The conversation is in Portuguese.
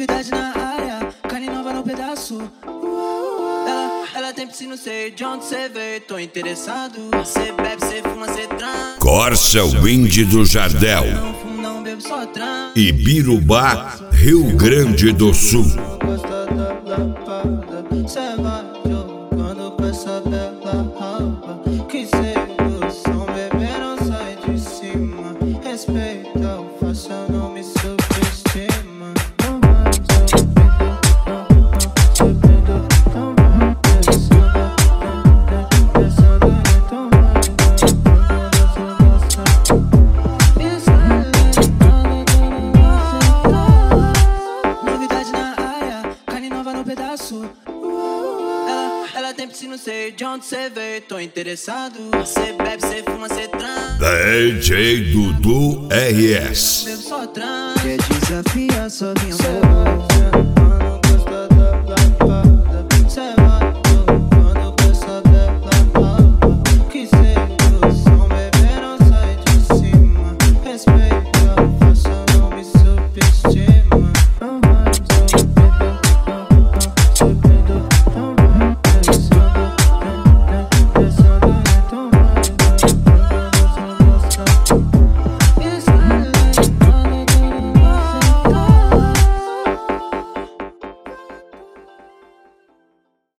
Novidade na área, carne nova no pedaço. Ela tem piscina, sei de onde cê veio. Tô interessado, cê bebe, cê fuma, cê transa. Corsa Wind do Jardel, Não fumo, não bebo, só transa. Ibirubá, Rio Grande do Sul. Gosta da lapada, cê vai jogando com essa bela rapa. Que sedução, bebê, não sai de cima. Respeita o faça, não me subestima. Não vai novidade na área, carne nova no pedaço. Ela tem piscina, sei de onde cê veio. Tô interessado, cê bebe, cê fuma, cê transa. DJ Dudu RS. Bebo, só transa. Quer desafiar, só vem